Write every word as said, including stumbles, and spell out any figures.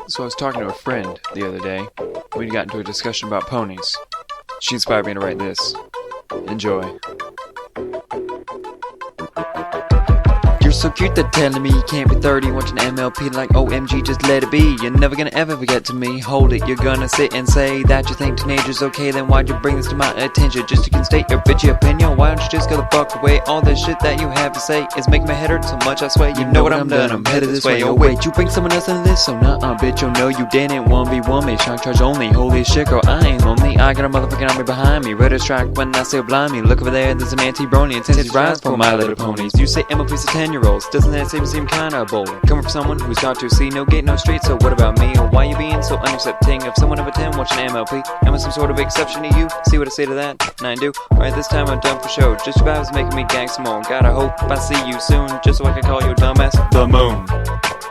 So I was talking to a friend the other day. We got into a discussion about ponies. She inspired me to write this. Enjoy. You're so cute that telling me you can't be thirty, watching M L P like O M G, just let it be. You're never gonna ever forget to me. Hold it, you're gonna sit and say that you think teenagers okay. Then why'd you bring this to my attention? Just so you can state your bitchy opinion. Why don't you just go the fuck away? All this shit that you have to say is making my head hurt so much, I swear. You know what I'm done, I'm headed this way. Oh wait, you bring someone else into this? So nah-uh, bitch, oh no you didn't. one v one me, shock charge only. Holy shit, girl, I ain't lonely. I got a motherfucking army behind me, ready to strike when I say blind me. Look over there, there's an anti-brony, intensities rise for my little ponies. You say M L P's a ten-year-olds, doesn't that seem, seem kinda bold? Coming from someone who's got to see no gate, no street, so what about me? Or why you being so unaccepting of someone of a ten watching M L P? Am I some sort of exception to you? See what I say to that? And I do. Alright, this time I'm done for show. Just your vibes making me gang some more. Gotta hope I see you soon, just so I can call you a dumbass. The moon.